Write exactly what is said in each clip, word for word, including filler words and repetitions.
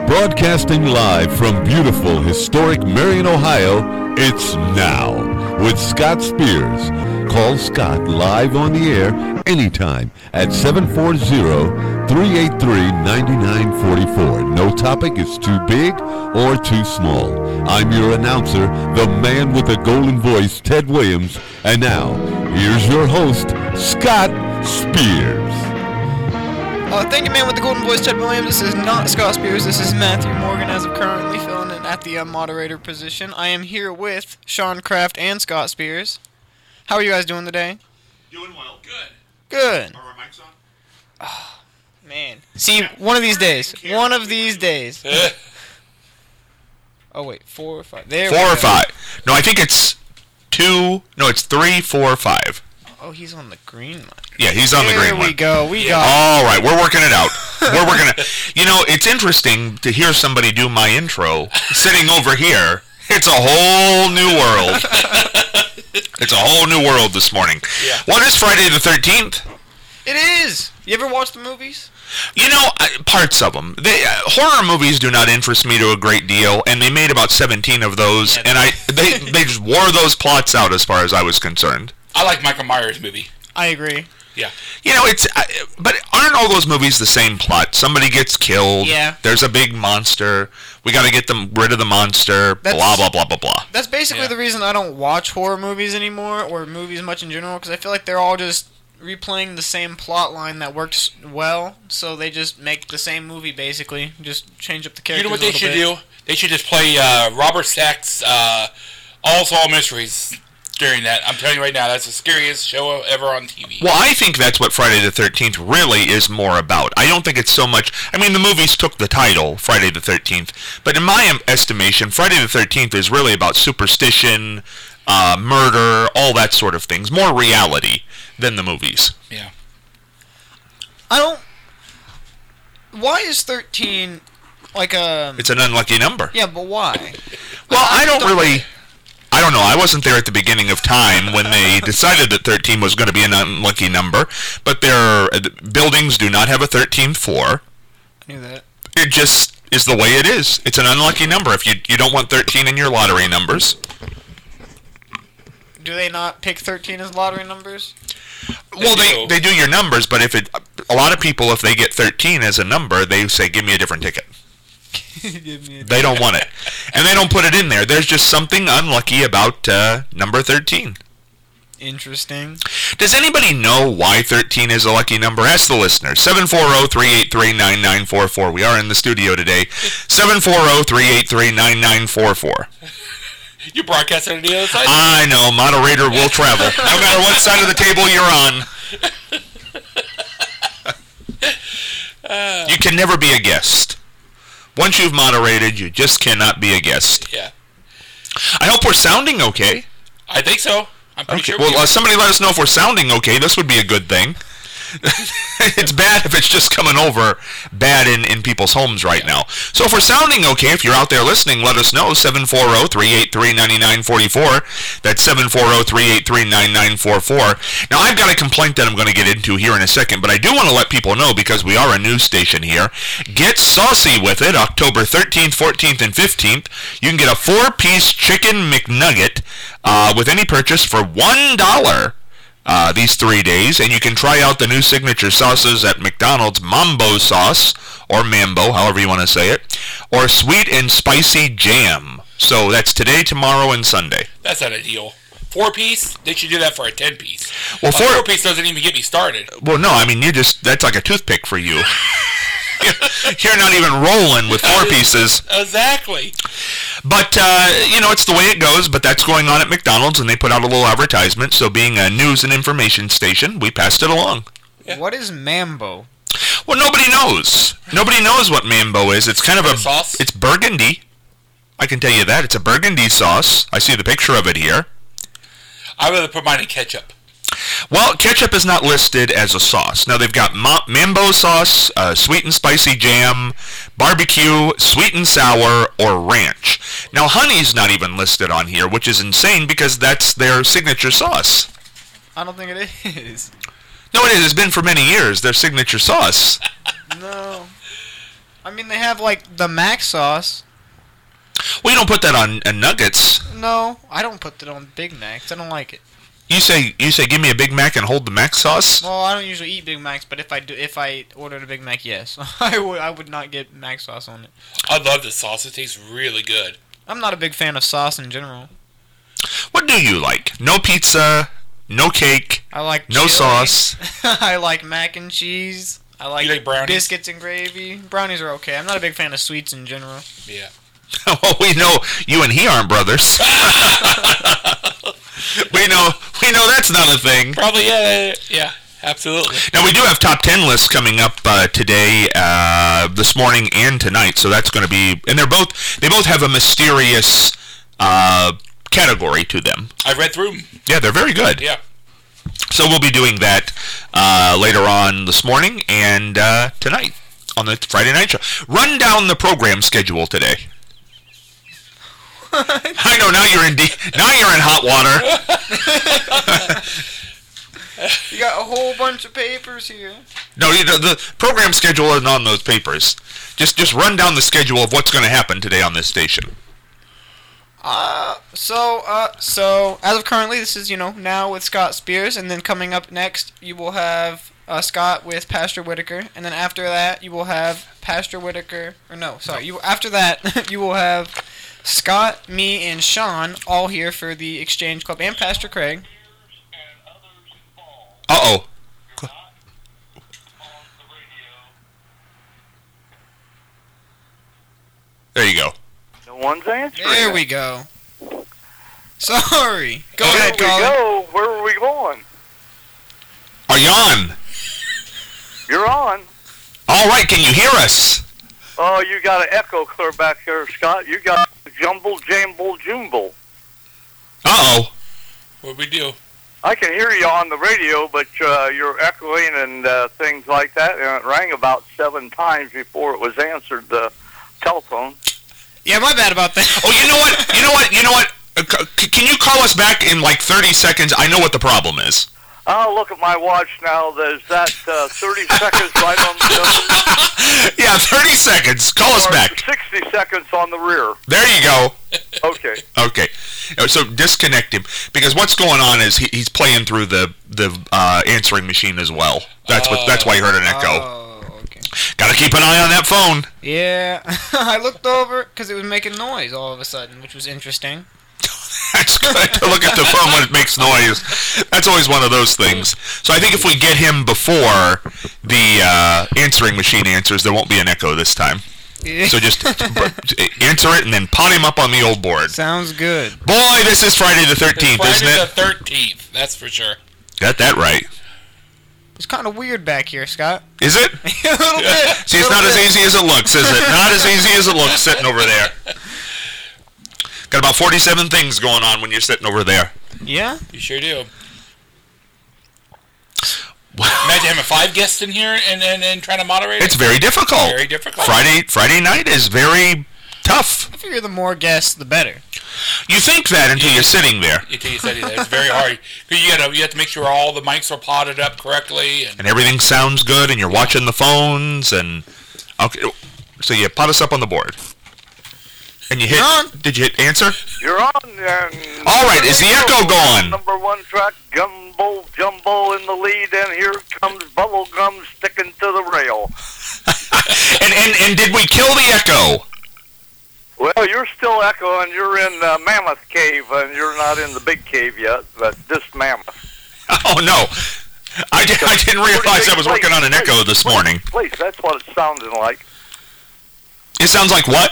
Broadcasting live from beautiful, historic Marion, Ohio, it's Now with Scott Spears. Call Scott live on the air anytime at seven four zero, three eight three, nine nine four four. No topic is too big or too small. I'm your announcer, the man with the golden voice, Ted Williams. And now, here's your host, Scott Spears. Uh, thank you, man, with the golden voice, Ted Williams. This is not Scott Spears. This is Matthew Morgan, as of currently filling in at the uh, moderator position. I am here with Sean Kraft and Scott Spears. How are you guys doing today? Doing well. Good. Good. Are our mics on? Oh, man. See, one of these days. One of these days. Oh, wait. Four or five. There Four we or go. five. No, I think it's two. No, it's three, four, five. Oh, he's on the green line. Yeah, he's on there the green one. There we go. We yeah. got All right, we're working it out. We're working it. You know, it's interesting to hear somebody do my intro sitting over here. It's a whole new world. It's a whole new world this morning. Yeah. What is Friday the thirteenth? It is. You ever watch the movies? You know, I, parts of them. They, uh, horror movies do not interest me to a great deal, and they made about seventeen of those, Yeah, and I they they just wore those plots out as far as I was concerned. I like Michael Myers' movie. I agree. Yeah. You know, it's uh, but aren't all those movies the same plot? Somebody gets killed. Yeah. There's a big monster. We got to get them rid of the monster. That's- blah blah blah blah blah. That's basically Yeah. the reason I don't watch horror movies anymore, or movies much in general, because I feel like they're all just replaying the same plot line that works well, so they just make the same movie, basically. Just change up the characters You know what a they little should bit. do? They should just play uh, Robert Stack's uh, All Solved Mysteries during that. I'm telling you right now, that's the scariest show ever on T V. Well, I think that's what Friday the thirteenth really is more about. I don't think it's so much... I mean, the movies took the title, Friday the thirteenth, but in my estimation, Friday the thirteenth is really about superstition, uh, murder, all that sort of things. More reality than the movies. Yeah. I don't... Why is thirteen like a... It's an unlucky number. Yeah, but why? Well, I don't don't really... I don't know. I wasn't there at the beginning of time when they decided that thirteen was going to be an unlucky number, but their uh, buildings do not have a thirteenth floor. I knew that. It just is the way it is. It's an unlucky number if you you don't want thirteen in your lottery numbers. Do they not pick thirteen as lottery numbers? Well, they, do. they do your numbers, but if it a lot of people, if they get thirteen as a number, they say, give me a different ticket. Give me a They don't want it. And they don't put it in there. There's just something unlucky about uh, number thirteen. Interesting. Does anybody know why thirteen is a lucky number? Ask the listeners. seven four zero, three eight three, nine nine four four. We are in the studio today. seven four zero, three eight three, nine nine four four. You broadcast it on the other side? I know. Moderator will travel. No matter what side of the table you're on. You can never be a guest. Once you've moderated, you just cannot be a guest. Yeah. I hope we're sounding okay. I think so. I'm pretty Okay. sure. Well, we uh, somebody let us know if we're sounding okay. This would be a good thing. It's bad if it's just coming over bad in, in people's homes right now. So if we're sounding okay, if you're out there listening, let us know. seven four zero, three eight three, nine nine four four. That's seven four zero, three eight three, nine nine four four. Now, I've got a complaint that I'm going to get into here in a second, but I do want to let people know, because we are a news station here, get saucy with it. October thirteenth, fourteenth, and fifteenth. You can get a four-piece chicken McNugget uh, with any purchase for one dollar. Uh, these three days, and you can try out the new signature sauces at McDonald's, Mambo sauce, or Mambo, however you want to say it, or sweet and spicy jam. So that's today, tomorrow, and Sunday. That's not a deal. Four piece? They should do that for a ten piece. Well, a four, four piece doesn't even get me started. well, no, I mean, you just, that's like a toothpick for you. You're not even rolling with four pieces. Exactly. But, uh, you know, it's the way it goes, but that's going on at McDonald's, and they put out a little advertisement, so being a news and information station, we passed it along. Yeah. What is Mambo? Well, nobody knows. Nobody knows what Mambo is. It's kind of a... Sauce? It's burgundy. I can tell you that. It's a burgundy sauce. I see the picture of it here. I'd rather put mine in ketchup. Well, ketchup is not listed as a sauce. Now, they've got ma- Mambo sauce, uh, sweet and spicy jam, barbecue, sweet and sour, or ranch. Now, honey's not even listed on here, which is insane because that's their signature sauce. I don't think it is. No, it is. It's been for many years, their signature sauce. No. I I mean, they have, like, the mac sauce. Well, you don't put that on uh, nuggets. No, I don't put that on Big Macs. I don't like it. You say, you say, give me a Big Mac and hold the mac sauce? Well, I don't usually eat Big Macs, but if I do, if I ordered a Big Mac, yes. I would I would not get mac sauce on it. I love the sauce. It tastes really good. I'm not a big fan of sauce in general. What do you like? No pizza, no cake, I like no chili. sauce. I like mac and cheese. I like, You like brownies? biscuits and gravy. Brownies are okay. I'm not a big fan of sweets in general. Yeah. Well, we know you and he aren't brothers. we know, we know that's not a thing. Probably, yeah, yeah, absolutely. Now, we do have top ten lists coming up uh, today, uh, this morning, and tonight. So that's going to be, and they're both, they both have a mysterious uh, category to them. I read through them. Yeah, they're very good. Yeah. So we'll be doing that uh, later on this morning and uh, tonight on the Friday night show. Run down the program schedule today. I know now you're in de- now you're in hot water. You got a whole bunch of papers here. No, you know, the program schedule isn't on those papers. Just just run down the schedule of what's going to happen today on this station. Uh, so, uh, so, as of currently, this is, you know, now with Scott Spears, and then coming up next, you will have, uh, Scott with Pastor Whitaker, and then after that, you will have Pastor Whitaker, or no, sorry, you, after that, you will have Scott, me, and Sean, all here for the Exchange Club, and Pastor Craig. Uh-oh. There you go. No one's answering. There we go. Sorry. Go Where ahead, we Colin. go? Where are we going? Are you on? You're on. All right, can you hear us? Oh, you got an echo clear back there, Scott. You got jumble, jamble, jumble. Uh-oh. What we do? I can hear you on the radio, but uh, you're echoing and uh, things like that, and it rang about seven times before it was answered the telephone. Yeah, my bad about that. Oh, you know what? You know what? You know what? Uh, c- can you call us back in like thirty seconds? I know what the problem is. I'll look at my watch now. There's that uh, thirty seconds right on the nose. Yeah, thirty seconds. Call us Or back. sixty seconds on the rear. There you go. Okay. Okay. Uh, So disconnect him because what's going on is he, he's playing through the the uh, answering machine as well. That's what. That's why you heard an echo. Oh, okay. Got to keep an eye on that phone. Yeah, I looked over because it was making noise all of a sudden, which was interesting. That's good to look at the phone when it makes noise. That's always one of those things. So I think if we get him before the uh, answering machine answers, there won't be an echo this time. Yeah. So just answer it and then pot him up on the old board. Sounds good. Boy, this is Friday the thirteenth, Friday isn't the it? thirteenth, that's for sure. Got that right. It's kind of weird back here, Scott. Is it? A little bit. See, it's not as easy as it looks, is it? Not as easy as it looks sitting over there. Got about forty-seven things going on when you're sitting over there. Yeah. You sure do. Imagine having five guests in here and, and, and trying to moderate it. It's very difficult. Very difficult. Friday Friday night is very tough. I figure the more guests, the better. You think that until you're sitting there. Until you said it. It's very hard. 'Cause you gotta, you have to make sure all the mics are potted up correctly. And And everything sounds good, and you're watching the phones, and okay, so you pot us up on the board, and you hit. John? Did you hit answer? You're on. And All right, is the echo gone? Number one track, Gumbo Jumbo in the lead, and here comes Bubblegum sticking to the rail. and, and and did we kill the echo? Well, you're still echoing. You're in uh, Mammoth Cave, and you're not in the big cave yet, but this Mammoth. Oh no, I, di- I didn't realize I was working on an echo this morning. Please, that's what it's sounding like. It sounds like what?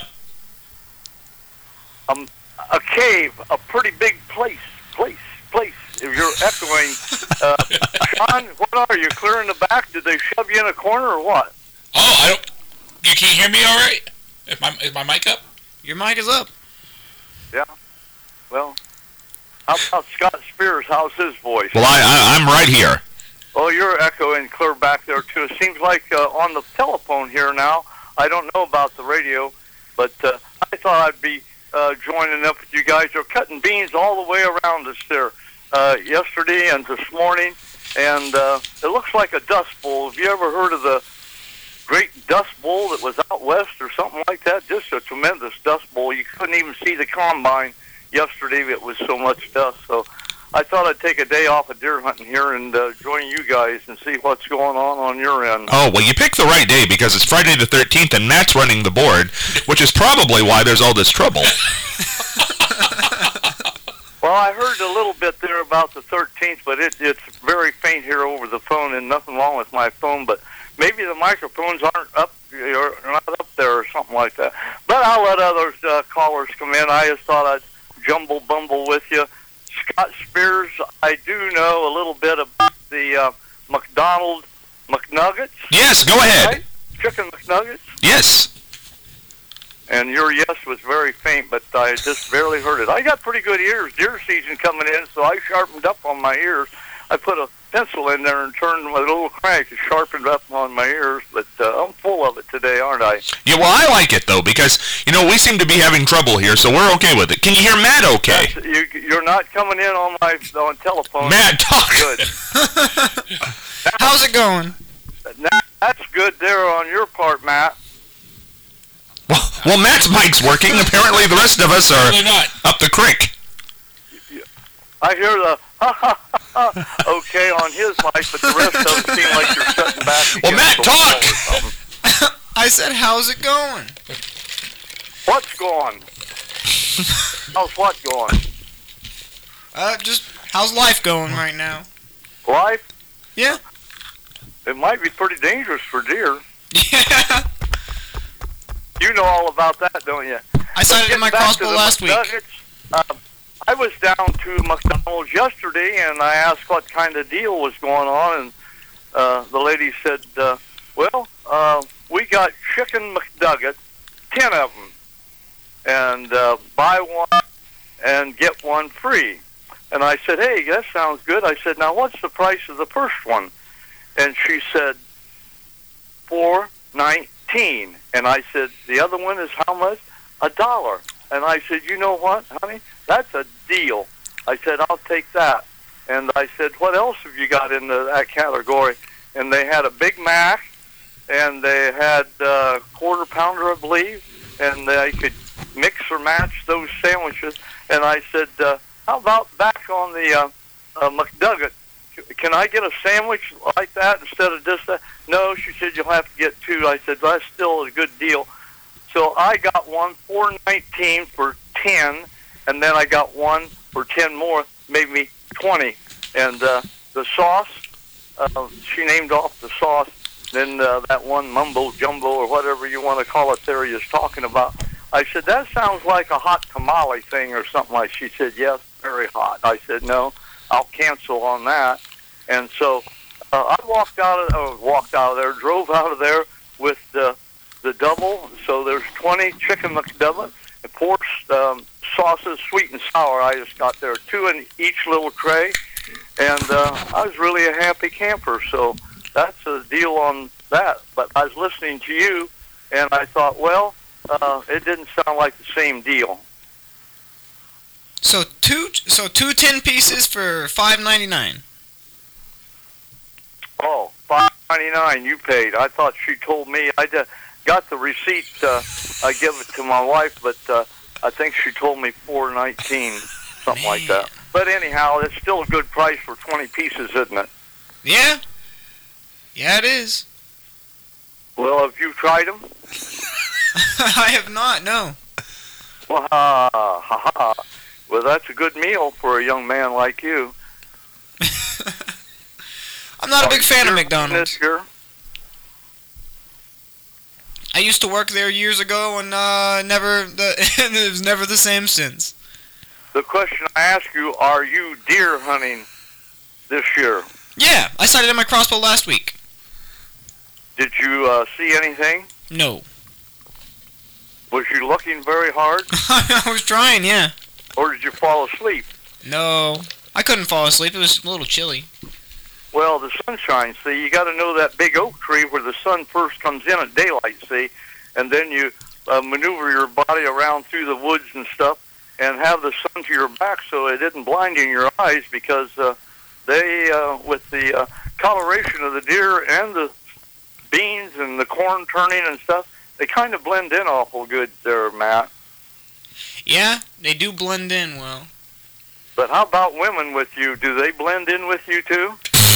Um, a cave, a pretty big place, place, place. If you're echoing, uh, Sean, what are you, clearing the back? Did they shove you in a corner or what? oh, I don't. You can't hear me all right? Is my is my mic up? Your mic is up. Yeah. Well, how about Scott Spears? How's his voice? Well, I, I I'm right here. Oh, you're echoing clear back there, too. It seems like uh, on the telephone here now, I don't know about the radio, but uh, I thought I'd be uh, joining up with you guys. You're cutting beans all the way around us there uh, yesterday and this morning, and uh, it looks like a dust bowl. Have you ever heard of the great dust bowl that was out west or something like that. Just a tremendous dust bowl. You couldn't even see the combine yesterday. It was so much dust. So I thought I'd take a day off of deer hunting here and uh, join you guys and see what's going on on your end. Oh, well, you picked the right day because it's Friday the thirteenth and Matt's running the board, which is probably why there's all this trouble. Well, I heard a little bit there about the thirteenth, but it, it's very faint here over the phone, and nothing wrong with my phone, but maybe the microphones aren't up, or not up there or something like that. But I'll let other uh, callers come in. I just thought I'd jumble bumble with you. Scott Spears, I do know a little bit about the uh, McDonald McNuggets. Yes, go ahead. Right? Chicken McNuggets. Yes. And your yes was very faint, but I just barely heard it. I got pretty good ears. Deer season coming in, so I sharpened up on my ears. I put a pencil in there and turned my little crank and sharpened up on my ears, but uh, I'm full of it today, aren't I? Yeah, well, I like it, though, because, you know, we seem to be having trouble here, so we're okay with it. Can you hear Matt okay? That's, you, you're not coming in on my on telephone. Matt, talk! Good. How's it going? Now, that's good there on your part, Matt. Well, well, Matt's mic's working. Apparently the rest of us are Apparently not. up the creek. I hear the ha ha ha okay on his mic, but the rest of them seem like you're shutting back. Well, Matt, against the wall talk! or something. I said, how's it going? What's going? How's what going? Uh, just, how's life going right now? Life? Yeah. It might be pretty dangerous for deer. Yeah. You know all about that, don't you? I sighted in my Getting back to crossbow the last week. McNuggets, uh, I was down to McDonald's yesterday, and I asked what kind of deal was going on, and uh, the lady said, uh, well, uh, we got chicken McNuggets, ten of them, and uh, buy one and get one free. And I said, hey, that sounds good. I said, now what's the price of the first one? And she said, four nineteen. And I said, the other one is how much? A dollar. And I said, you know what, honey? That's a deal. I said, I'll take that. And I said, what else have you got in the, that category? And they had a Big Mac, and they had a quarter pounder, I believe, and they could mix or match those sandwiches. And I said, uh, how about back on the uh, uh, McNugget? Can I get a sandwich like that instead of just that? No, she said, you'll have to get two. I said, that's still a good deal. So I got one four nineteen for ten, and then I got one for ten more, made me twenty. And uh, the sauce, uh, she named off the sauce. Then uh, that one mumbo jumbo or whatever you want to call it there he is talking about. I said, that sounds like a hot tamale thing or something like. She said, yes, very hot. I said, no, I'll cancel on that. And so uh, I walked out of uh, walked out of there, drove out of there with the the double. So there's twenty chicken McNuggets, and four um, sauces, sweet and sour. I just got there, two in each little tray, and uh, I was really a happy camper. So that's a deal on that. But I was listening to you, and I thought, well, uh, it didn't sound like the same deal. So two, so two ten pieces for five ninety nine. Oh, five ninety nine you paid. I thought she told me. I just got the receipt. Uh, I give it to my wife, but uh, I think she told me four nineteen, something Man. like that. But anyhow, it's still a good price for twenty pieces, isn't it? Yeah. Yeah, it is. Well, have you tried them? I have not. No. Well, ha ha ha. Well, that's a good meal for a young man like you. I'm not a big Are you fan of sure McDonald's. This year? I used to work there years ago, and uh, never the it was never the same since. The question I ask you: are you deer hunting this year? Yeah, I sighted in my crossbow last week. Did you uh, see anything? No. Was you looking very hard, I was trying, yeah. or did you fall asleep? No, I couldn't fall asleep. It was a little chilly. Well, the sunshine, see, you got to know that big oak tree where the sun first comes in at daylight, see, and then you uh, maneuver your body around through the woods and stuff and have the sun to your back so it didn't blind in your eyes, because uh, they, uh, with the uh, coloration of the deer and the beans and the corn turning and stuff, they kind of blend in awful good there, Matt. Yeah, they do blend in well. But how about women with you? Do they blend in with you too?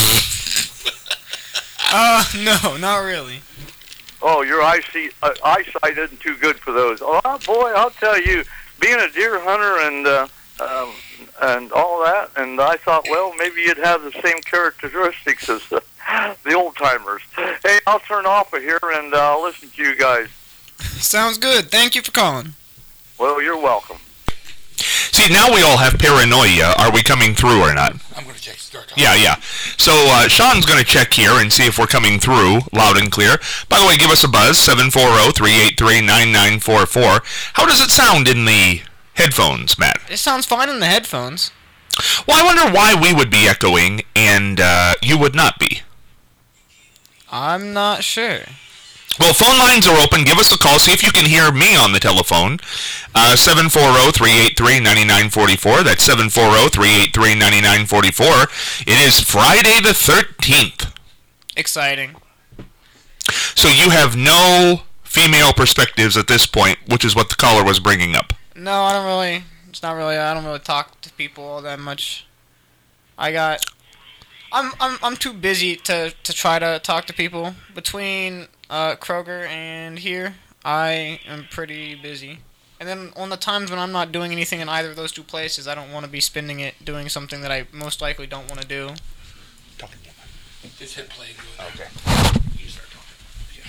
Uh, no, not really. Oh, your eyesight, uh, eyesight isn't too good for those. Oh, boy, I'll tell you, being a deer hunter and uh, um, and all that, and I thought, well, maybe you'd have the same characteristics as the, the old-timers. Hey, I'll turn off of here and uh, I'll listen to you guys. Sounds good. Thank you for calling. Well, you're welcome. See, now we all have paranoia. Are we coming through or not? I'm going to check start. Yeah, yeah. So uh, Sean's going to check here and see if we're coming through loud and clear. By the way, give us a buzz, seven four zero, three eight three, nine nine four four. How does it sound in the headphones, Matt? It sounds fine in the headphones. Well, I wonder why we would be echoing and uh, you would not be. I'm not sure. Well, phone lines are open. Give us a call. See if you can hear me on the telephone. Uh, seven four zero, three eight three, nine nine four four. That's seven four zero, three eight three, nine nine four four. It is Friday the thirteenth. Exciting. So you have no female perspectives at this point, which is what the caller was bringing up. No, I don't really. It's not really. I don't really talk to people all that much. I got. I'm I'm I'm too busy to to try to talk to people. Between uh, Kroger and here, I am pretty busy. And then on the times when I'm not doing anything in either of those two places, I don't want to be spending it doing something that I most likely don't want to do. Just hit play. Okay. You start talking.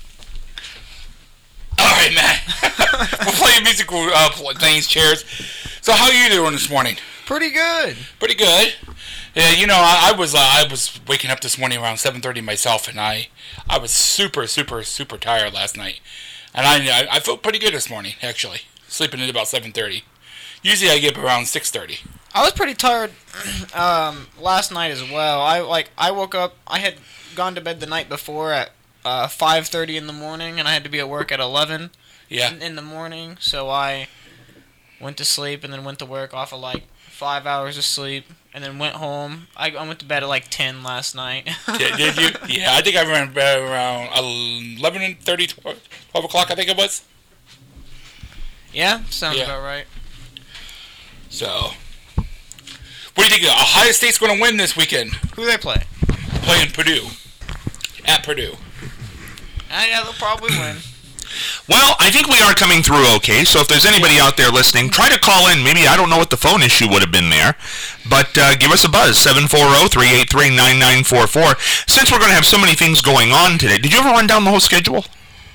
Yeah. All right, Matt. We're playing musical uh, things, chairs. So how are you doing this morning? Pretty good. Pretty good. Yeah, you know, I, I was uh, I was waking up this morning around seven thirty myself, and I I was super super super tired last night, and I I felt pretty good this morning actually, sleeping at about seven thirty. Usually I get up around six thirty. I was pretty tired um, last night as well. I like I woke up. I had gone to bed the night before at uh, five thirty in the morning, and I had to be at work at eleven. Yeah. In, in the morning, so I went to sleep and then went to work off of like five hours of sleep, and then went home. I, I went to bed at like ten last night. Yeah, did you? Yeah, I think I ran bed around eleven thirty, twelve o'clock. I think it was. Yeah, sounds Yeah. about right. So, what do you think? Ohio State's going to win this weekend. Who they play? Playing Purdue at Purdue. Uh, yeah, they'll probably win. Well, I think we are coming through okay, so if there's anybody out there listening, try to call in. Maybe, I don't know what the phone issue would have been there, but uh, give us a buzz, seven four zero, three eight three, nine nine four four. Since we're going to have so many things going on today, did you ever run down the whole schedule?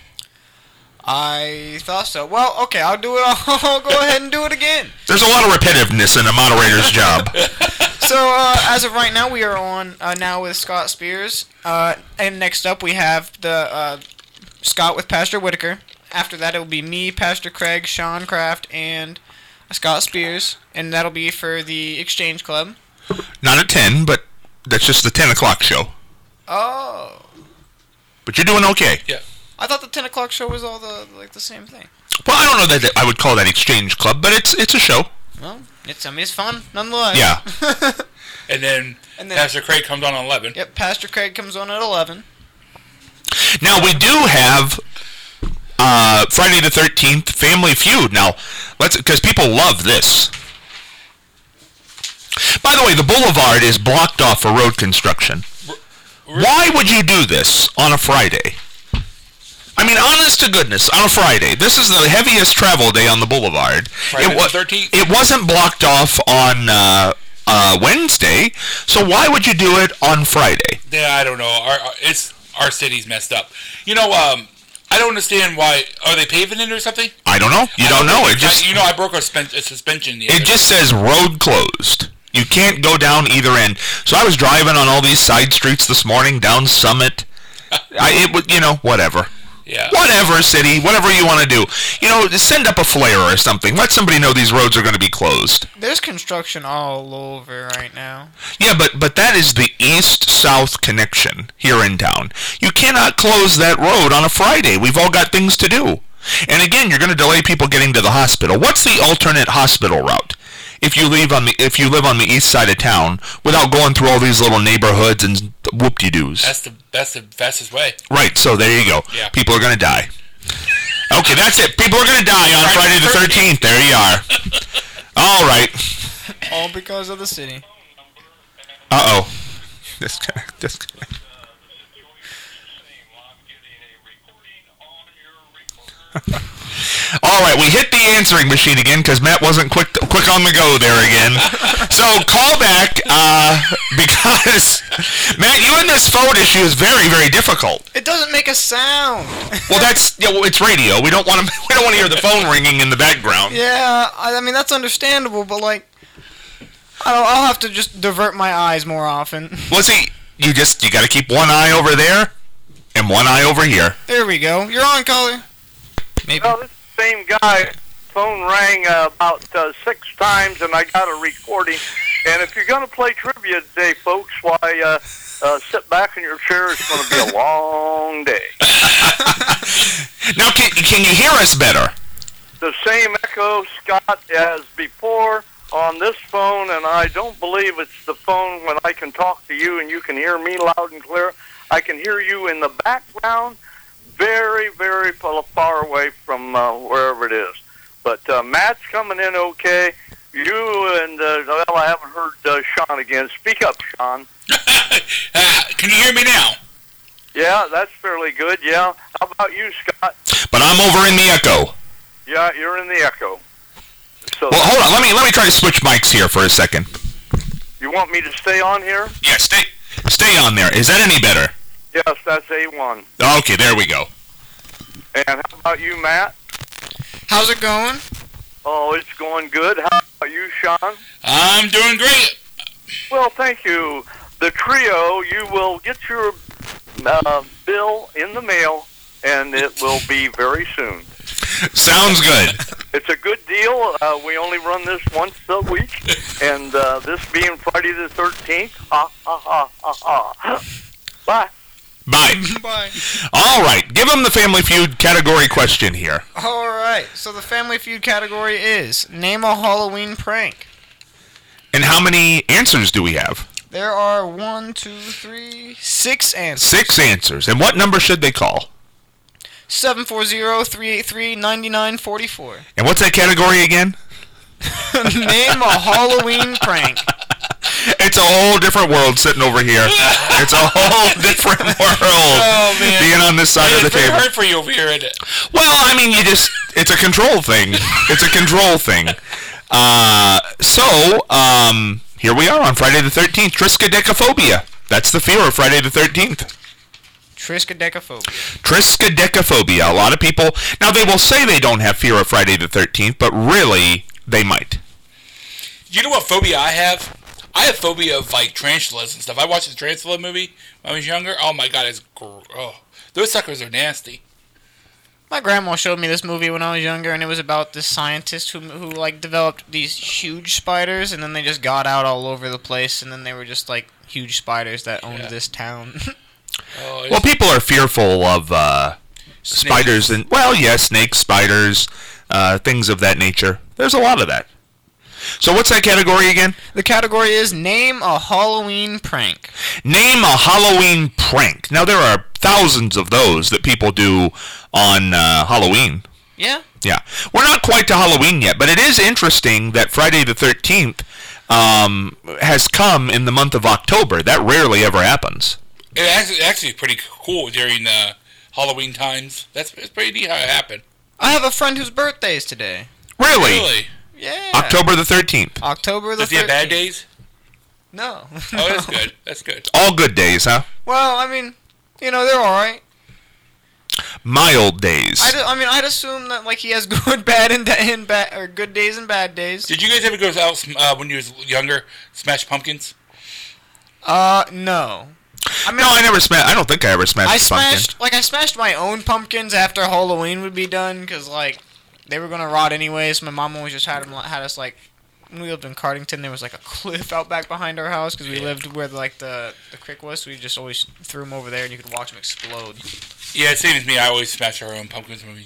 I thought so. Well, okay, I'll do it. I'll go ahead and do it again. There's a lot of repetitiveness in a moderator's job. So, uh, as of right now, we are on uh, now with Scott Spears. Uh, and next up, we have the uh, Scott with Pastor Whitaker. After that, it will be me, Pastor Craig, Sean Kraft, and Scott Spears. And that'll be for the Exchange Club. Not at ten, but that's just the ten o'clock show. Oh. But you're doing okay. Yeah. I thought the ten o'clock show was all the like the same thing. Well, I don't know that, that I would call that Exchange Club, but it's it's a show. Well, it's I mean it's fun nonetheless. Yeah. And then, And then- Pastor Craig comes on at eleven. Yep, Pastor Craig comes on at eleven. Now, we do have uh, Friday the thirteenth Family Feud. Now, let's because people love this. By the way, the boulevard is blocked off for road construction. Why would you do this on a Friday? I mean, honest to goodness, on a Friday. This is the heaviest travel day on the boulevard. Friday it the thirteenth? It wasn't blocked off on uh, uh, Wednesday, so why would you do it on Friday? Yeah, I don't know. Our, our it's our city's messed up. You know, um, I don't understand why. Are they paving it or something? I don't know. You don't know. It just I, you know, I broke a, spen- a suspension. The It other just says road closed. You can't go down either end. So I was driving on all these side streets this morning down Summit. I, it would, you know, whatever. Yeah. Whatever, city, whatever you want to do. You know, send up a flare or something. Let somebody know these roads are going to be closed. There's construction all over right now. Yeah, but but that is the east-south connection here in town. You cannot close that road on a Friday. We've all got things to do. And again, you're going to delay people getting to the hospital. What's the alternate hospital route? if you live on the if you live on the east side of town without going through all these little neighborhoods and whoop-de-doos. That's the that's the fastest way. Right. So there you go. Yeah. People are gonna die. Okay, that's it. People are gonna die on Friday the thirteenth. There you are. All right. All because of the city. Uh oh. Disconnect. Disconnect. All right, we hit the answering machine again because Matt wasn't quick quick on the go there again. So call back uh, because Matt, you and this phone issue is very very difficult. It doesn't make a sound. Well, that's yeah, well, it's radio. We don't want to we don't want to hear the phone ringing in the background. Yeah, I, I mean that's understandable, but like, I don't, I'll have to just divert my eyes more often. Well, see, you just you got to keep one eye over there and one eye over here. There we go. You're on, caller. Maybe. Well, this same guy, phone rang uh, about uh, six times, and I got a recording. And if you're going to play trivia today, folks, why, uh, uh, sit back in your chair. It's going to be a long day. Now, can, can you hear us better? The same echo, Scott, as before on this phone, and I don't believe it's the phone when I can talk to you and you can hear me loud and clear. I can hear you in the background, very, very far away from uh, wherever it is. But uh, Matt's coming in okay. You and, uh, well, I haven't heard uh, Sean again. Speak up, Sean. uh, can you hear me now? Yeah, that's fairly good, yeah. How about you, Scott? But I'm over in the echo. Yeah, you're in the echo. So Well, hold on. Let me let me try to switch mics here for a second. you want me to stay on here? Yeah, stay stay on there. Is that any better? Yes, that's A one. Okay, there we go. And how about you, Matt? How's it going? Oh, it's going good. How about you, Sean? I'm doing great. Well, thank you. The trio, you will get your uh, bill in the mail, and it will be very soon. Sounds good. It's a good deal. Uh, we only run this once a week, and uh, this being Friday the thirteenth, ha, ha, ha, ha, ha. Bye. Bye. Bye. All right. Give them the Family Feud category question here. All right. So the Family Feud category is name a Halloween prank. And how many answers do we have? There are one, two, three, six answers. Six answers. And what number should they call? seven four zero, three eight three, nine nine four four. And what's that category again? Name a Halloween prank. It's a whole different world sitting over here. It's a whole different world Oh, man. being on this side of the It's very table. hard for you over here, isn't it? Well, I mean, you just, it's a control thing. It's a control thing. Uh, so, um, here we are on Friday the thirteenth. Triskaidekaphobia. That's the fear of Friday the thirteenth. Triskaidekaphobia. Triskaidekaphobia. A lot of people, now they will say they don't have fear of Friday the thirteenth, but really, they might. You know what phobia I have? I have phobia of like tarantulas and stuff. I watched the tarantula movie when I was younger. Oh my god, it's gr- oh, those suckers are nasty. My grandma showed me this movie when I was younger, and it was about this scientist who, who like, developed these huge spiders, and then they just got out all over the place, and then they were just, like, huge spiders that owned Yeah. this town. Oh, it's Well, people are fearful of uh, snakes. spiders and, well, yeah, snakes, spiders, uh, things of that nature. There's a lot of that. So what's that category again? The category is name a Halloween prank. Name a Halloween prank. Now, there are thousands of those that people do on uh, Halloween. Yeah? Yeah. We're not quite to Halloween yet, but it is interesting that Friday the thirteenth um, has come in the month of October. That rarely ever happens. It actually, actually pretty cool during the Halloween times. That's it's pretty neat how it happened. I have a friend whose birthday is today. Really? Really? Yeah. October the thirteenth. October the Does he have bad thirteenth. days? No. Oh, that's good. That's good. All good days, huh? Well, I mean, you know, they're alright. Mild days. I, I mean, I'd assume that, like, he has good, bad, and, and bad, or good days and bad days. Did you guys ever go out uh, when you was younger, smash pumpkins? Uh, no. I mean, No, I never smashed. I don't think I ever smashed I a pumpkin. smashed, like, I smashed my own pumpkins after Halloween would be done, because, like, they were gonna rot anyways. My mom always just had them, had us, like, when we lived in Cardington, there was, like, a cliff out back behind our house, because we lived where, like, the, the creek was, so we just always threw them over there, and you could watch them explode. Yeah, same as me. I always smashed our own pumpkins when we were younger.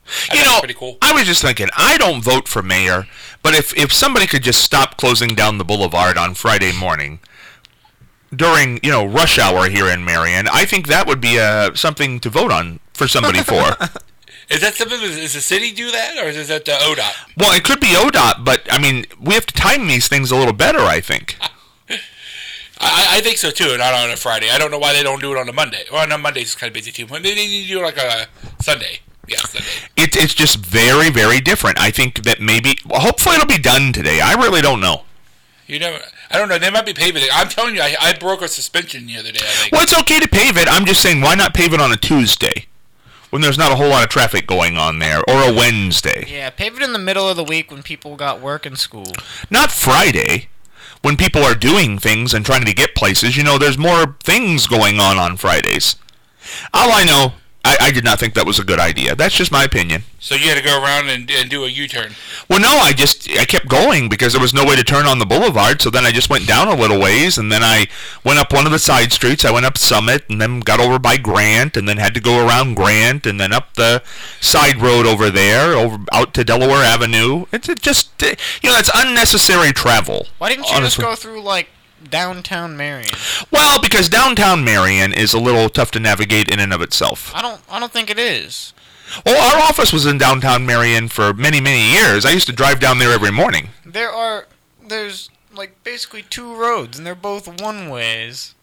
You That's know, pretty cool. I was just thinking, I don't vote for mayor, but if, if somebody could just stop closing down the boulevard on Friday morning during, you know, rush hour here in Marion, I think that would be uh, something to vote on for somebody for. Is that something, does the city do that, or is that the O D O T? Well, it could be O D O T, but, I mean, we have to time these things a little better, I think. I, I think so, too, and not on a Friday. I don't know why they don't do it on a Monday. Well, no, Monday's kind of busy, too. But they need to do it like a Sunday. Yeah, Sunday. It, it's just very, very different. I think that maybe, well, hopefully it'll be done today. I really don't know. You never, I don't know. They might be paving it. I'm telling you, I, I broke a suspension the other day, I think. Well, it's okay to pave it. I'm just saying, why not pave it on a Tuesday when there's not a whole lot of traffic going on there, or a Wednesday? Yeah, pave it in the middle of the week when people got work and school. Not Friday, when people are doing things and trying to get places. You know, there's more things going on on Fridays. All I know, I, I did not think that was a good idea. That's just my opinion. So you had to go around and, and do a U-turn. Well, no, I just, I kept going because there was no way to turn on the boulevard, so then I just went down a little ways, and then I went up one of the side streets. I went up Summit, and then got over by Grant, and then had to go around Grant, and then up the side road over there, over out to Delaware Avenue. It's it just, you know, it's unnecessary travel. Why didn't you honestly. just go through, like, downtown Marion? Well, because downtown Marion is a little tough to navigate in and of itself. I don't I don't think it is. Well, our office was in downtown Marion for many, many years. I used to drive down there every morning. There are, there's, like, basically two roads, and they're both one-ways.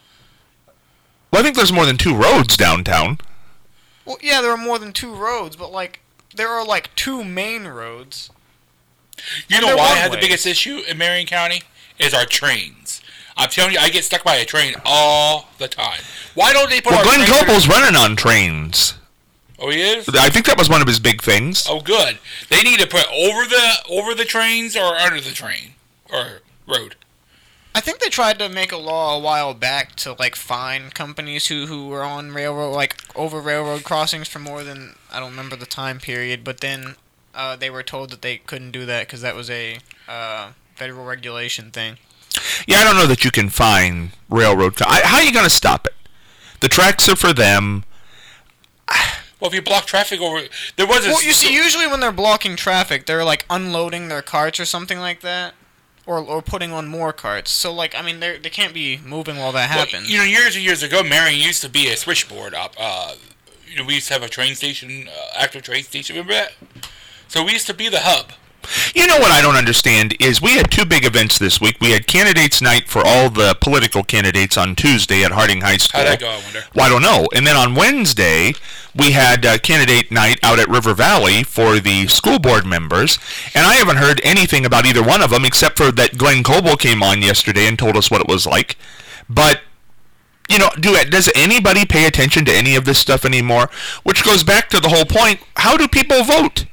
Well, I think there's more than two roads downtown. Well, yeah, there are more than two roads, but, like, there are, like, two main roads. You And know they're why I one had the ways. biggest issue in Marion County? Is our trains. I'm telling you, I get stuck by a train all the time. Why don't they put Well, our Glenn trains... Coble's running on trains. Oh, he is? I think that was one of his big things. Oh, good. They need to put over the over the trains or under the train or road. I think they tried to make a law a while back to, like, fine companies who, who were on railroad, like, over railroad crossings for more than, I don't remember the time period, but then uh, they were told that they couldn't do that because that was a uh, federal regulation thing. Yeah, I don't know that you can fine railroad. Co- I, how are you going to stop it? The tracks are for them. Well, if you block traffic over... There was a... Well, you see, usually when they're blocking traffic, they're, like, unloading their carts or something like that. Or or putting on more carts. So, like, I mean, they they can't be moving while that Well, happens. you know, years and years ago, Marion used to be a switchboard up. Uh, you know, we used to have a train station, uh, active train station. Remember that? So we used to be the hub. You know what I don't understand is we had two big events this week. We had Candidates Night for all the political candidates on Tuesday at Harding High School. How'd that go, I wonder? Well, I don't know. And then on Wednesday, we had uh, Candidate Night out at River Valley for the school board members. And I haven't heard anything about either one of them except for that Glenn Coble came on yesterday and told us what it was like. But, you know, do it, does anybody pay attention to any of this stuff anymore? Which goes back to the whole point, how do people vote?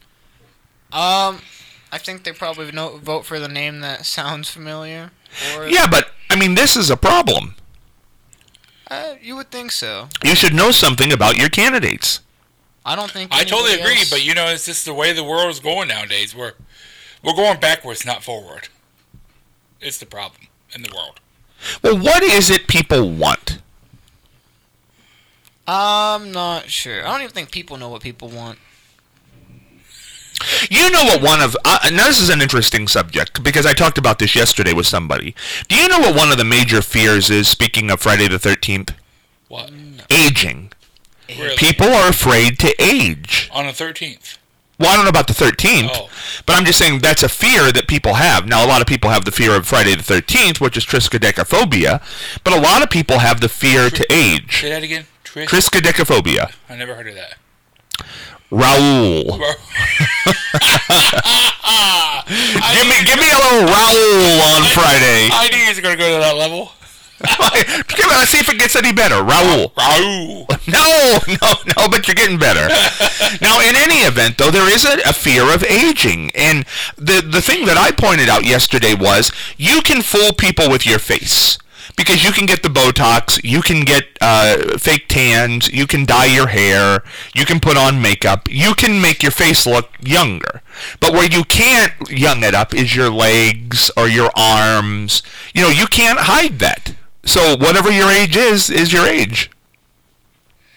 Um, I think they probably no, vote for the name that sounds familiar. Or Yeah, but, I mean, this is a problem. Uh, you would think so. You should know something about your candidates. I don't think. I totally anybody agree, else- but you know, it's just the way the world is going nowadays. We're we're going backwards, not forward. It's the problem in the world. Well, what is it people want? I'm not sure. I don't even think people know what people want. You know what one of... Uh, now, this is an interesting subject, because I talked about this yesterday with somebody. Do you know what one of the major fears is, speaking of Friday the thirteenth? What? Aging. Really? People are afraid to age. On the thirteenth. Well, I don't know about the thirteenth, Oh. but I'm just saying that's a fear that people have. Now, a lot of people have the fear of Friday the thirteenth, which is triskaidekaphobia, but a lot of people have the fear to age. Say that again. Trish? Triskaidekaphobia. I never heard of that. Raoul. give me, give me a little Raoul on Friday. I knew you was going to go to that level. Come on, see if it gets any better. Raoul. Raoul. No, no, no, but you're getting better. Now, in any event, though, there is a, a fear of aging. And the, the thing that I pointed out yesterday was you can fool people with your face. Because you can get the Botox, you can get uh, fake tans, you can dye your hair, you can put on makeup, you can make your face look younger. But where you can't young it up is your legs or your arms. You know, you can't hide that. So whatever your age is, is your age.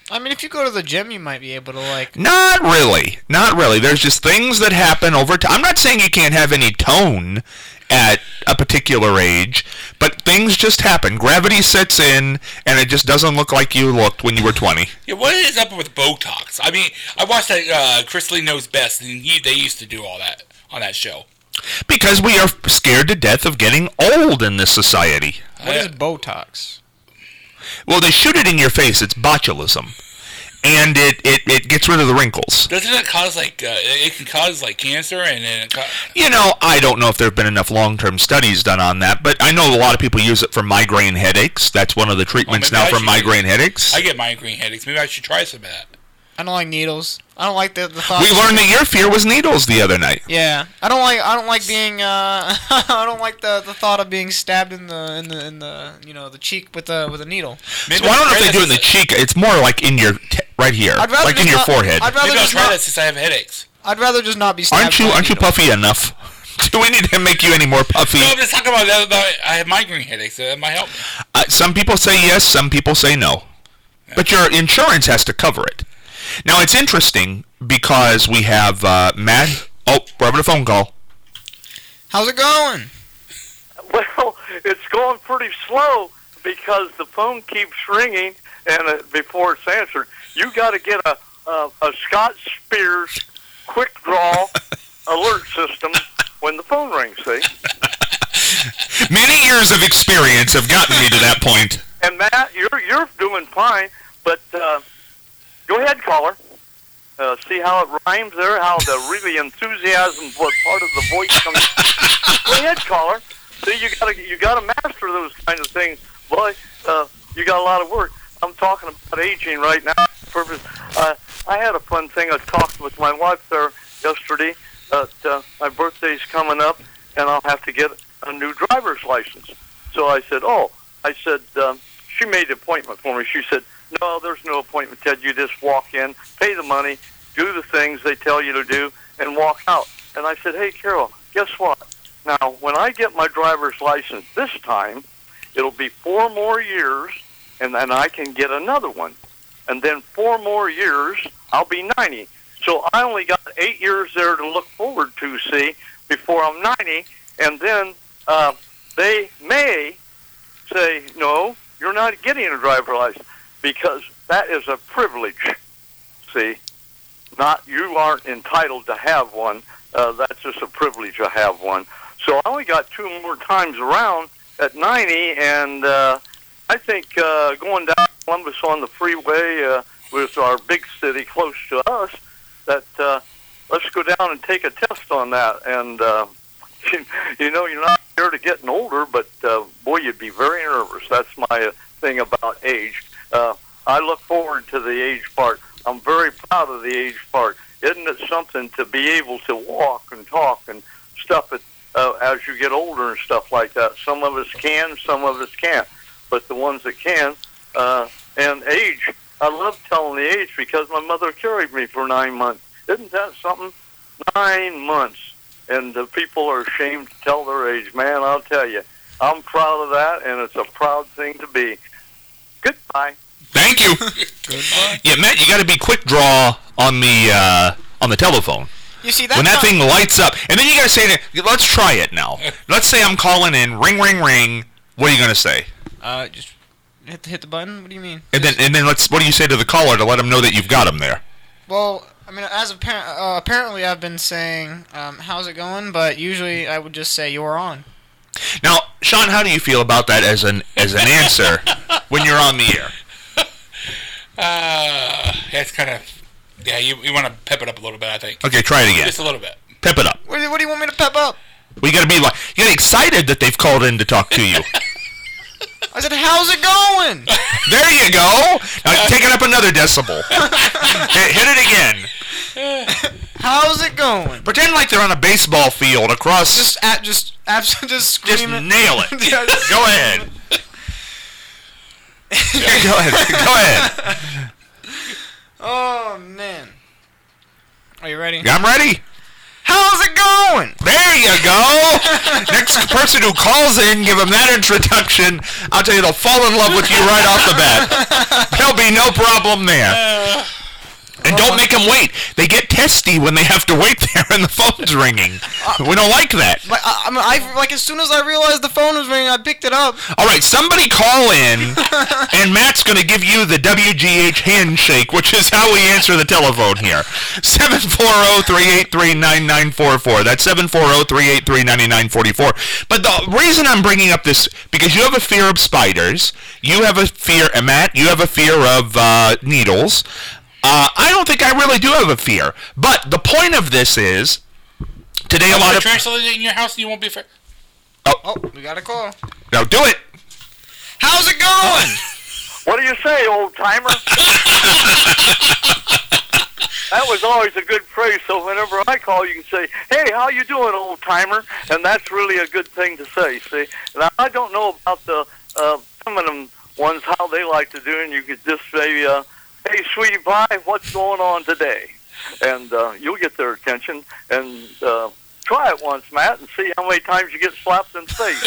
I mean, if you go to the gym, you might be able to, like... Not really. Not really. There's just things that happen over time. I'm not saying you can't have any tone at a particular age, but things just happen. Gravity sets in, and it just doesn't look like you looked when you were twenty. Yeah, what is up with Botox? I mean, I watched that uh, Chris Lee Knows Best, and he, they used to do all that on that show. Because we are scared to death of getting old in this society. What is Botox? Well, they shoot it in your face. It's botulism. And it, it, it gets rid of the wrinkles. Doesn't it cause, like, uh, it can cause, like, cancer and then it co- You know, I don't know if there have been enough long-term studies done on that, but I know a lot of people use it for migraine headaches. That's one of the treatments Oh, maybe now I for should- migraine headaches. I get migraine headaches. Maybe I should try some of that. I don't like needles. I don't like the, the thought... We learned that your fear was needles the other night. Yeah, I don't like. I don't like being. Uh, I don't like the, the thought of being stabbed in the in the in the you know the cheek with a with a needle. So I don't know if they do it in the cheek. It's more like in your t- right here, I'd rather like in just your not- forehead. I'd rather Maybe I'll just try not, that since I have headaches. I'd rather just not be stabbed. Aren't you by a aren't you needle. puffy enough? Do we need to make you any more puffy? No, I'm just talking about that. About, I have migraine headaches. That might help me. Uh, some people say yes, some people say no. But your insurance has to cover it. Now, it's interesting because we have uh, Matt. Oh, we're having a phone call. How's it going? Well, it's going pretty slow because the phone keeps ringing, and uh, before it's answered, you got to get a, a a Scott Spears quick draw alert system when the phone rings. See? Many years of experience have gotten me to that point. And Matt, you're you're doing fine, but uh, go ahead, caller. Uh, see how it rhymes there? How the really enthusiasm, what part of the voice comes? Go ahead, caller. See, you gotta you gotta master those kinds of things, boy. Uh, you got a lot of work. I'm talking about aging right now. Purpose. Uh, I had a fun thing. I talked with my wife there yesterday. That uh, my birthday's coming up, and I'll have to get a new driver's license. So I said, oh, I said, um, she made the appointment for me. She said, no, there's no appointment, Ted. You just walk in, pay the money, do the things they tell you to do, and walk out. And I said, hey, Carol, guess what? Now, when I get my driver's license this time, it'll be four more years, and then I can get another one. And then four more years, I'll be ninety. So I only got eight years there to look forward to, see, before I'm ninety. And then uh, they may say, no, you're not getting a driver's license, because that is a privilege, see. Not, you aren't entitled to have one. Uh, that's just a privilege to have one. So I only got two more times around at ninety, and uh, I think uh, going down Columbus on the freeway uh, with our big city close to us, that uh, let's go down and take a test on that. And, uh, you, you know, you're not scared of getting older, but, uh, boy, you'd be very nervous. That's my thing about age. Uh, I look forward to the age part. I'm very proud of the age part. Isn't it something to be able to walk and talk and stuff it, uh, as you get older and stuff like that? Some of us can, some of us can't. But the ones that can, uh, and age, I love telling the age because my mother carried me for nine months. Isn't that something? Nine months. And the people are ashamed to tell their age. Man, I'll tell you, I'm proud of that, and it's a proud thing to be. Goodbye. Thank you. Goodbye. Yeah, Matt, you got to be quick draw on the uh, on the telephone. You see, that's When that not- thing lights up, and then you got to say, to, let's try it now. Let's say I'm calling in, ring, ring, ring. What are you going to say? Uh, just hit hit the button. What do you mean? And then, and then let's. What do you say to the caller to let them know that you've got them there? Well, I mean, as apparent, uh, apparently I've been saying, um, "How's it going?" But usually I would just say, "You're on." Now, Sean, how do you feel about that as an as an answer when you're on the air? Uh, it's kind of, yeah, you, you want to pep it up a little bit, I think. Okay, try it again. Just a little bit. Pep it up. What do, what do you want me to pep up? We got to be like, you get excited that they've called in to talk to you. I said, "How's it going?" There you go. Now take it up another decibel. hit, hit it again. How's it going? Pretend like they're on a baseball field across. Just at just absolutely just Just screaming. nail it. Just- Go ahead. Go ahead. Go ahead. Oh man. Are you ready? I'm ready. How's How's it going? There you go. Next person who calls in, give them that introduction. I'll tell you, they'll fall in love with you right off the bat. There'll be no problem there. Uh, And don't make them wait. They get testy when they have to wait there and the phone's ringing. We don't like that. Like, I, I mean, I, like as soon as I realized the phone was ringing, I picked it up. All right, somebody call in, and Matt's going to give you the W G H handshake, which is how we answer the telephone here. seven four zero, three eight three, nine nine four four. That's seven four zero, three eight three, nine nine four four. But the reason I'm bringing up this, because you have a fear of spiders, you have a fear, and Matt, you have a fear of uh, needles. Uh, I don't think I really do have a fear. But the point of this is, today a lot of... translate in your house and you won't be afraid. Oh, Oh, we got a call. now do it. How's it going? What do you say, old timer? That was always a good phrase. So whenever I call, you can say, "Hey, how you doing, old timer?" And that's really a good thing to say. See, now I don't know about the uh, some of them ones how they like to do, and you could just say, uh, "Hey, sweetie pie, what's going on today?" And uh, you'll get their attention. And uh, try it once, Matt, and see how many times you get slapped in the face.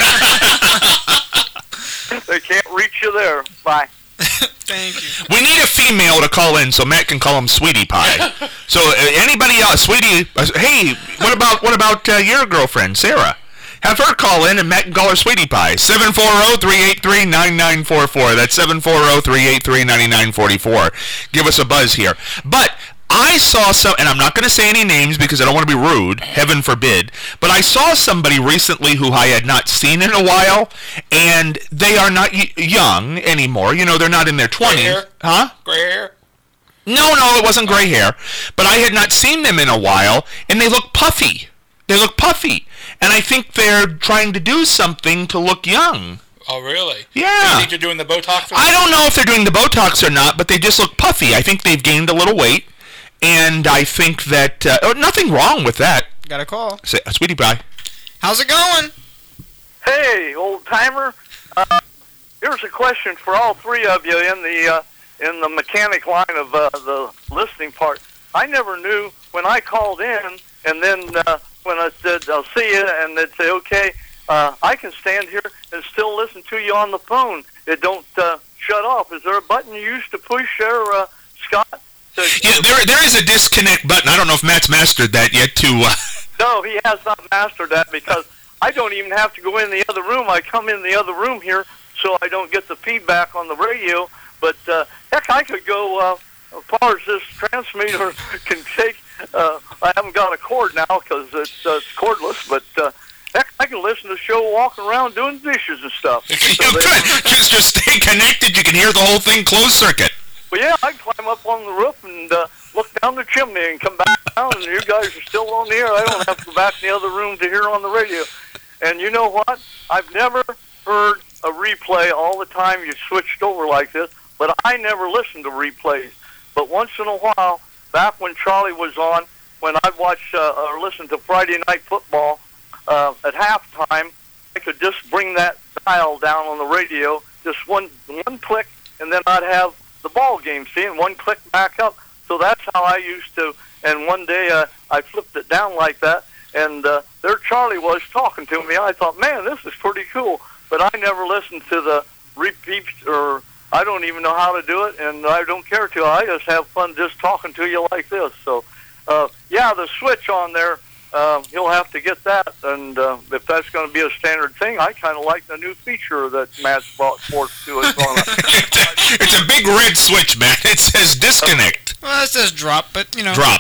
They can't reach you there. Bye. Thank you. We need a female to call in so Matt can call him Sweetie Pie. So uh, anybody else, Sweetie, uh, hey, what about what about uh, your girlfriend, Sarah? Have her call in and Matt can call her Sweetie Pie. seven four zero, three eight three, nine nine four four. That's seven four zero, three eight three, nine nine four four. Give us a buzz here. But I saw some, and I'm not going to say any names because I don't want to be rude, heaven forbid, but I saw somebody recently who I had not seen in a while, and they are not y- young anymore. You know, they're not in their twenties. Gray hair? Huh? Gray hair? No, no, it wasn't gray hair. But I had not seen them in a while, and they look puffy. They look puffy. And I think they're trying to do something to look young. Oh, really? Yeah. Do you think they're doing the Botox? Or I don't know if they're doing the Botox or not, but they just look puffy. I think they've gained a little weight, and I think that... Uh, oh, nothing wrong with that. Got a call. Say, uh, Sweetie Pie. How's it going? Hey, old timer. Uh, here's a question for all three of you in the uh, in the mechanic line of uh, the listening part. I never knew when I called in, and then uh, when I said I'll see you, and they'd say, okay, uh, I can stand here and still listen to you on the phone. It don't uh, shut off. Is there a button you used to push there, uh, Scott? To, Yeah, there, there is a disconnect button. I don't know if Matt's mastered that yet to... Uh, No, he has not mastered that because I don't even have to go in the other room. I come in the other room here so I don't get the feedback on the radio. But, uh, heck, I could go uh, as far as this transmitter can take. Uh, I haven't got a cord now because it's, uh, it's cordless. But, uh, heck, I can listen to the show walking around doing dishes and stuff. you So they- could just, just stay connected. You can hear the whole thing closed circuit. Well, yeah, I can climb up on the roof and uh, look down the chimney and come back down, and you guys are still on the air. I don't have to go back in the other room to hear on the radio. And you know what? I've never heard a replay all the time you switched over like this, but I never listened to replays. But once in a while, back when Charlie was on, when I'd watch uh, or listen to Friday Night Football uh, at halftime, I could just bring that dial down on the radio, just one one click, and then I'd have the ball game, see, and one click back up. So that's how I used to. And one day uh, I flipped it down like that, and uh, there Charlie was talking to me. I thought, man, this is pretty cool. But I never listened to the repeats, or I don't even know how to do it, and I don't care to. I just have fun just talking to you like this. So, uh, yeah, the switch on there, uh, he'll have to get that. And uh, if that's going to be a standard thing, I kind of like the new feature that Matt's brought forth to us on it. It's a big red switch, man. It says disconnect. Well, it says drop, but, you know. Drop.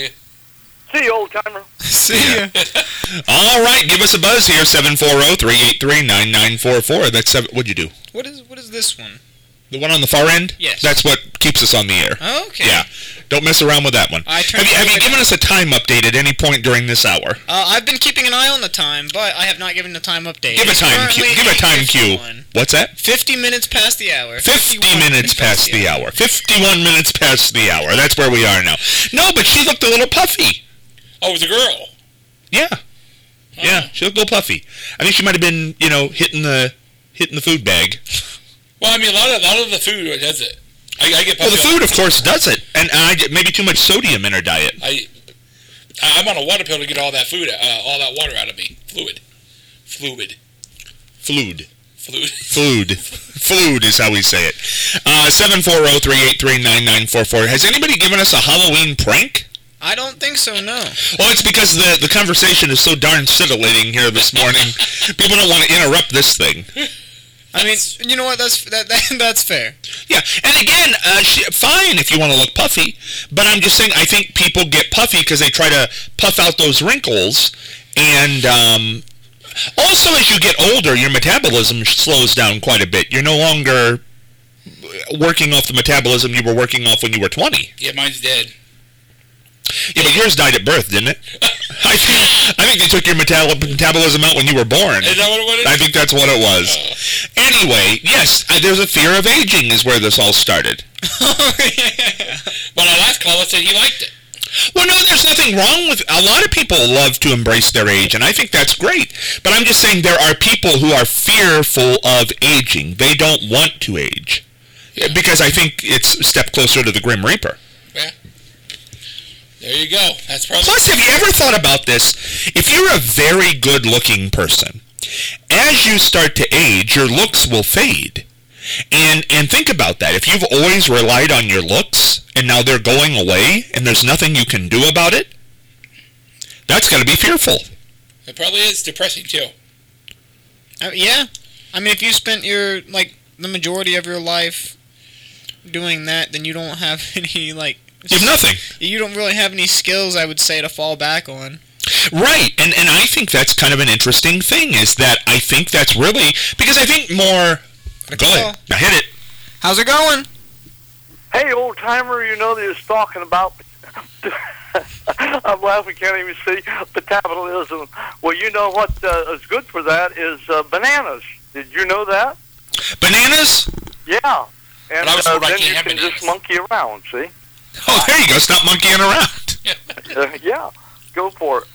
See you, old timer. See ya. All right, give us a buzz here, seven four zero, three eight three, nine nine four four. That's seven, what'd you do? What is what is this one? The one on the far end? Yes. That's what keeps us on the air. Okay. Yeah. Don't mess around with that one. I have you, have you given us a time update at any point during this hour? Uh, I've been keeping an eye on the time, but I have not given the time update. Give a It's time cue. currently Give a time cue. fifty-one. What's that? Fifty minutes past the hour. Fifty fifty-one minutes past the hour. Fifty-one minutes past the hour. That's where we are now. No, but she looked a little puffy. Oh, it was a girl. Yeah. Yeah, she looked a little puffy. I think she might have been, you know, hitting the hitting the food bag. Well, I mean, a lot of, a lot of the food does it. I, I get Well, the puffy. food, of course, does it, and, and I get maybe too much sodium in her diet. I, I- I'm on a water pill to get all that food, uh, all that water out of me. Fluid. Fluid. Fluid. Fluid. Fluid. Fluid is how we say it. Uh, seven four zero, three eight three, nine nine four four. Has anybody given us a Halloween prank? I don't think so, no. Well, it's because the, the conversation is so darn scintillating here this morning. People don't want to interrupt this thing. I mean, you know what? That's that, that that's fair. Yeah, and again, uh, sh- fine if you want to look puffy, but I'm just saying I think people get puffy because they try to puff out those wrinkles, and um, also as you get older, your metabolism slows down quite a bit. You're no longer working off the metabolism you were working off when you were twenty. Yeah, mine's dead. Yeah, but yours died at birth, didn't it? I think I think they took your metal- metabolism out when you were born. Is that what it was? I think that's what it was. Anyway, yes, uh, there's a fear of aging is where this all started. Well, our last caller said he liked it. Well, no, there's nothing wrong with... A lot of people love to embrace their age, and I think that's great. But I'm just saying there are people who are fearful of aging. They don't want to age. Yeah. Because I think it's a step closer to the Grim Reaper. Yeah. There you go. That's probably... Plus, have you ever thought about this? If you're a very good-looking person, as you start to age, your looks will fade. And and think about that. If you've always relied on your looks, and now they're going away, and there's nothing you can do about it, that's going to be fearful. It probably is depressing, too. Uh, yeah. I mean, if you spent your, like, the majority of your life doing that, then you don't have any, like... There's nothing. You don't really have any skills, I would say, to fall back on. Right, and and I think that's kind of an interesting thing, is that I think that's really... Because I think more... Go ahead. Now hit it. How's it going? Hey, old timer, you know they're talking about. I'm laughing, can't even see metabolism. Well, you know what uh, is good for that is uh, bananas. Did you know that? Bananas? Yeah, and I was uh, told I then can't you have can bananas. just monkey around. See? Oh, there you go. Stop monkeying around. Uh, yeah, go for it.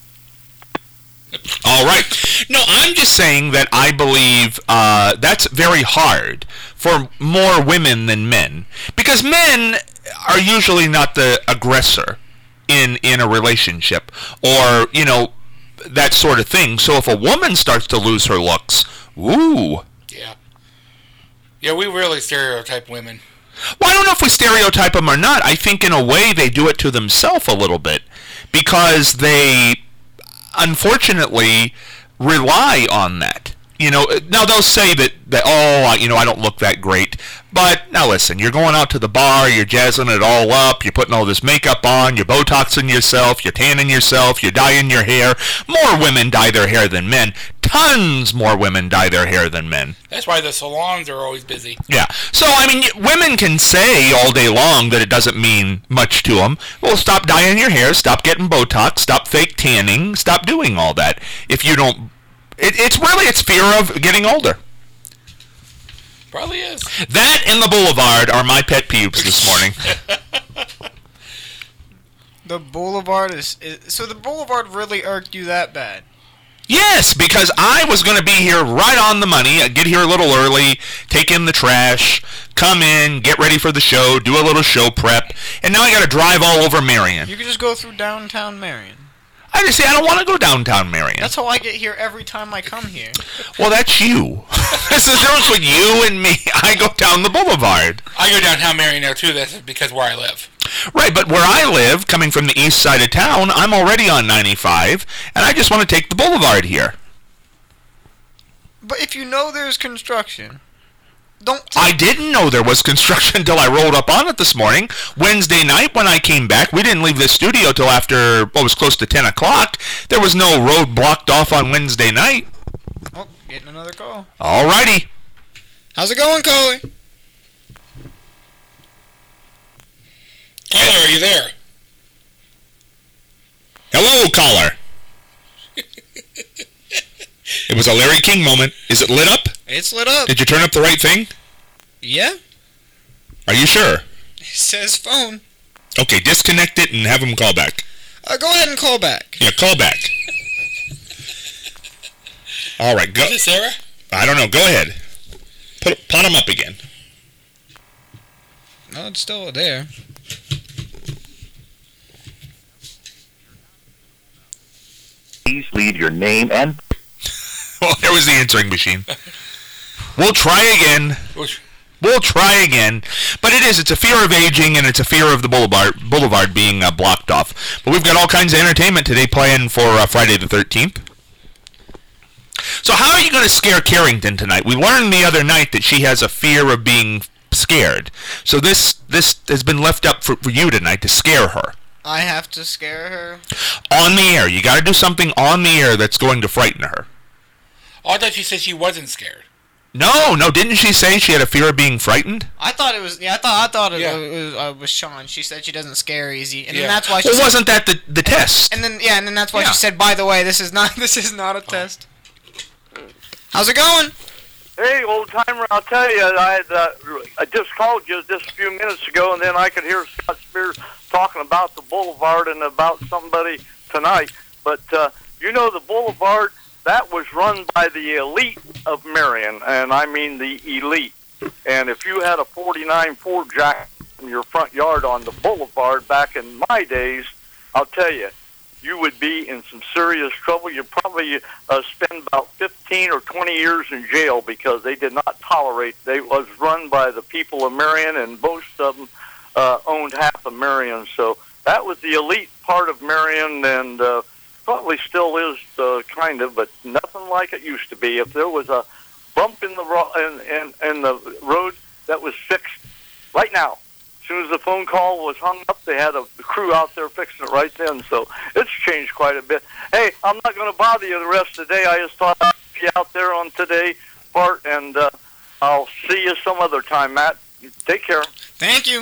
All right. No, I'm just saying that I believe uh, that's very hard for more women than men. Because men are usually not the aggressor in, in a relationship or, you know, that sort of thing. So if a woman starts to lose her looks, ooh. Yeah. Yeah, we really stereotype women. Well, I don't know if we stereotype them or not. I think in a way they do it to themselves a little bit because they, unfortunately, rely on that. You know, now they'll say that, that, oh, you know, I don't look that great. But now listen, you're going out to the bar, you're jazzing it all up, you're putting all this makeup on, you're Botoxing yourself, you're tanning yourself, you're dyeing your hair. More women dye their hair than men. Tons more women dye their hair than men. That's why the salons are always busy. Yeah. So, I mean, women can say all day long that it doesn't mean much to them. Well, stop dyeing your hair, stop getting Botox, stop fake tanning, stop doing all that. If you don't... It, it's really, it's fear of getting older. Probably is. That and the Boulevard are my pet peeves this morning. The Boulevard is, is... So the Boulevard really irked you that bad? Yes, because I was going to be here right on the money. I'd get here a little early, take in the trash, come in, get ready for the show, do a little show prep, and now I got to drive all over Marion. You could just go through downtown Marion. I just say I don't want to go downtown Marion. That's how I get here every time I come here. Well, that's you. That's the difference with you and me. I go down the Boulevard. I go downtown Marion now, too. That's because where I live. Right, but where I live, coming from the east side of town, I'm already on ninety-five, and I just want to take the Boulevard here. But if you know there's construction, don't... I didn't know there was construction until I rolled up on it this morning. Wednesday night when I came back, we didn't leave the studio till after, what was close to ten o'clock. There was no road blocked off on Wednesday night. Oh, getting another call. Alrighty. How's it going, Coley? Caller, are you there? Hello, caller. It was a Larry King moment. Is it lit up? It's lit up. Did you turn up the right thing? Yeah? Are you sure? It says phone. Okay, disconnect it and have him call back. Uh, go ahead and call back. Yeah, call back. All right, go. Is it Sarah? I don't know. Go ahead. Put pot him up again. No, it's still there. need your name and... Well, there was the answering machine. We'll try again. We'll try again. But it is. It's a fear of aging, and it's a fear of the boulevard boulevard being uh, blocked off. But we've got all kinds of entertainment today planned for uh, Friday the thirteenth. So how are you going to scare Carrington tonight? We learned the other night that she has a fear of being scared. So this this has been left up for, for you tonight to scare her. I have to scare her? On the air. You got to do something on the air that's going to frighten her. Oh, I thought she said she wasn't scared. No, no, didn't she say she had a fear of being frightened? I thought it was, yeah, I thought I thought it Yeah. was, uh, was Sean. She said she doesn't scare easy, and Yeah. then that's why she Well, said, wasn't that the, the test? and then yeah, and then that's why Yeah. she said, by the way, this is not this is not a test. How's it going? Hey, old timer, I'll tell you, I had, uh, I just called you just a few minutes ago, and then I could hear Scott Spears talking about the Boulevard and about somebody tonight. But uh, you know, the Boulevard, that was run by the elite of Marion, and I mean the elite. And if you had a forty-nine Ford Jack in your front yard on the Boulevard back in my days, I'll tell you, you would be in some serious trouble. You'd probably uh, spend about fifteen or twenty years in jail because they did not tolerate. They was run by the people of Marion, and most of them uh, owned half of Marion. So that was the elite part of Marion, and uh, probably still is uh, kind of, but nothing like it used to be. If there was a bump in the ro- in, in, in the road that was fixed right now, as soon as the phone call was hung up, they had a crew out there fixing it right then. So it's changed quite a bit. Hey, I'm not going to bother you the rest of the day. I just thought I'd be out there on today part, and uh, I'll see you some other time, Matt. Take care. Thank you.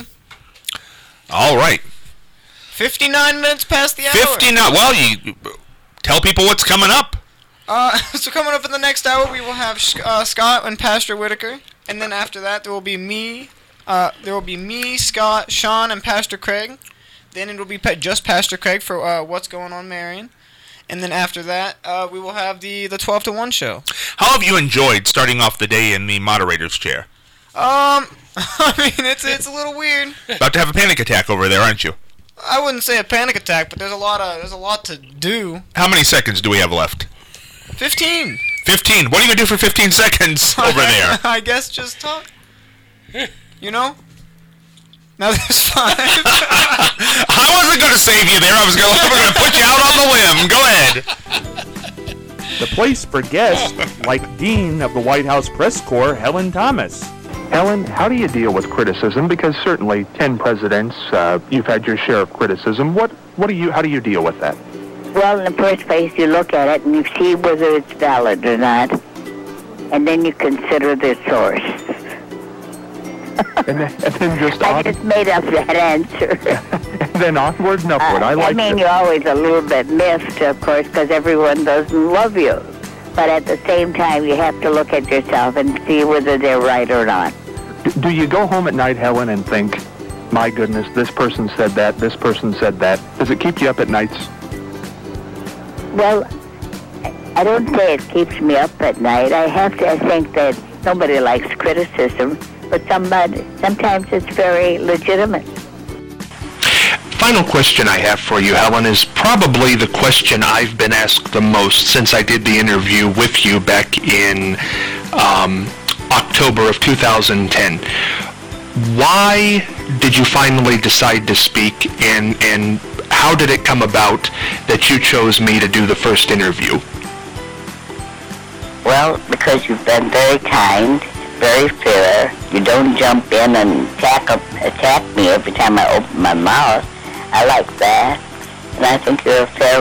All right. fifty-nine minutes past the hour. fifty-nine. Well, you tell people what's coming up. Uh, so coming up in the next hour, we will have uh, Scott and Pastor Whitaker, and then after that, there will be me. Uh, there will be me, Scott, Sean, and Pastor Craig. Then it will be pa- just Pastor Craig for uh, What's Going On, Marion. And then after that, uh, we will have the, the twelve to one show. How have you enjoyed starting off the day in the moderator's chair? Um, I mean, it's it's a little weird. About to have a panic attack over there, aren't you? I wouldn't say a panic attack, but there's a lot of there's a lot to do. How many seconds do we have left? Fifteen. Fifteen. What are you going to do for fifteen seconds over there? I guess just talk. You know? Now there's five. I wasn't going to save you there. I was going to put you out on the limb. Go ahead. The place for guests like Dean of the White House Press Corps, Helen Thomas. Helen, how do you deal with criticism? Because certainly ten presidents, uh, you've had your share of criticism. What, what do you, how do you deal with that? Well, in the first place, you look at it and you see whether it's valid or not, and then you consider the source. And then, and then just I on, just made up that answer. and then onward and upward. Uh, I like I mean, it. you're always a little bit miffed, of course, because everyone doesn't love you. But at the same time, you have to look at yourself and see whether they're right or not. D- do you go home at night, Helen, and think, my goodness, this person said that, this person said that? Does it keep you up at nights? Well, I don't say it keeps me up at night. I have to I think that nobody likes criticism, but somebody sometimes it's very legitimate. Final question I have for you, Helen, is probably the question I've been asked the most since I did the interview with you back in um, October of two thousand ten. Why did you finally decide to speak, and, and how did it come about that you chose me to do the first interview? Well, because you've been very kind, very fair. You don't jump in and attack, attack me every time I open my mouth. I like that. And I think you're a fair